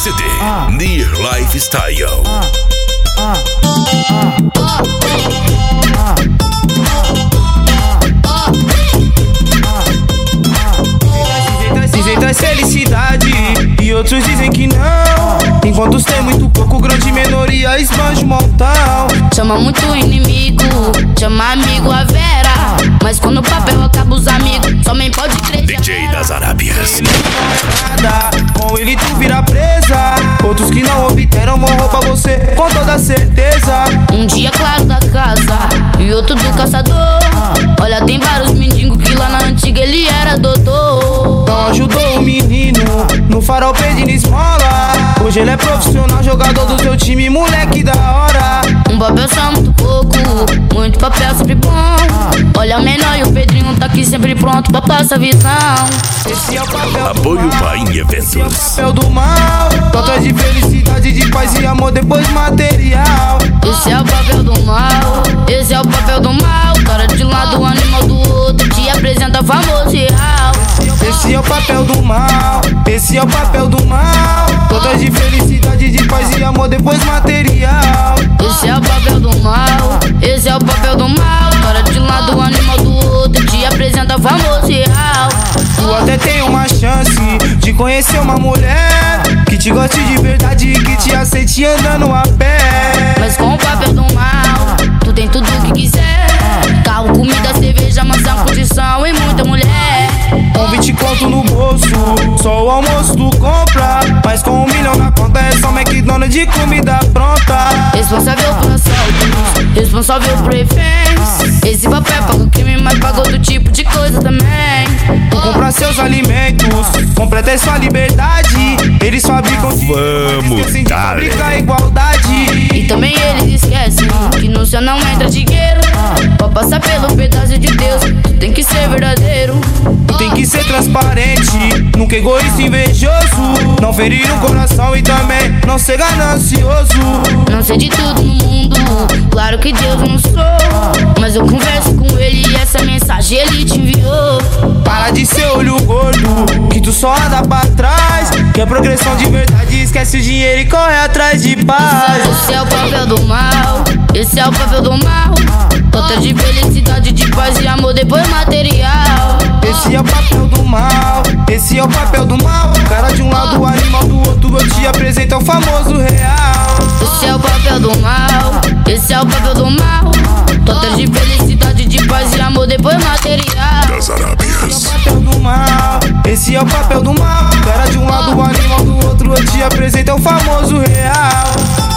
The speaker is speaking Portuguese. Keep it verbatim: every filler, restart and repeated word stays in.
C D ah. Near Lifestyle. Ah. Ah. Ah. Dizem traz felicidade e outros dizem que não. Enquanto tem muito pouco, grande minoria esbanja o montão. Chama muito inimigo, chama amigo a Vera. Mas quando o papel acaba os amigos, somente pode crer. D J das Arábias. Com ele tu vira presa. Outros que não obteram vão roubar você com toda certeza. Um dia claro da casa e outro do caçador. Olha, tem vários mendigos que lá na antiga ele era doutor. Não ajudou o menino no farol pedindo esmola. Hoje ele é profissional, jogador do seu time, moleque da hora. Um papel só muito pouco, muito papel sempre bom. Olha o menor e o Pedrinho tá aqui sempre pronto pra passar visão. Esse é o papel Apoio do mal. Pai em eventos. Esse é o papel do mal. Toca de felicidade, de paz e amor, depois material. Esse é o papel do mal, esse é o papel do mal. Cara de um lado, animal do outro, te apresenta famoso e real. Esse é o papel do mal, esse é o papel do mal. Todas de felicidade, de paz e amor, depois material. Esse é o papel do mal, esse é o papel do mal. Cara de um lado, o animal do outro, te apresenta famoso e real. Tu até tem uma chance de conhecer uma mulher que te goste de verdade e que te aceite andando a pé. Mas com o papel do mal, tu tem tudo o que quiser. Carro, comida, cerveja, mansão, condição e muita mulher. Com vinte conto no bolso, só o almoço tu compra. Mas com um milhão na conta é só McDonald's de comida pronta. Responsável por assaltos, responsável por reféns. Esse papel paga o crime, mas paga outro tipo de coisa também. Tu compra seus alimentos, completa sua liberdade. Eles fabricam de Vamos, esquecem de fabricar igualdade. E também eles esquecem que no céu não entra dinheiro. Pra passar pelo pedaço de Deus, tu tem que ser verdadeiro. Tu tem que ser transparente, nunca egoísta e invejoso. Não ferir o coração e também não ser ganancioso. Não sei de tudo no mundo, claro que Deus não sou. Mas eu converso com ele e essa mensagem ele te enviou. Para de ser olho gordo, que tu só anda pra trás. Que é progressão de verdade, esquece o dinheiro e corre atrás de paz. Esse é o papel do mal, esse é o papel do mal. Falta de felicidade, de paz e amor, depois material. Esse é o papel do mal, esse é o papel do mal. Cara de um lado, o animal do outro, eu te apresento o famoso real. Esse é o papel do mal, esse é o papel do mal. Falta de felicidade, de paz e amor, depois material. Das Arábias. Esse é o papel do mal, esse é o papel do mal. Cara de um lado, o animal do outro, eu te apresento o famoso real.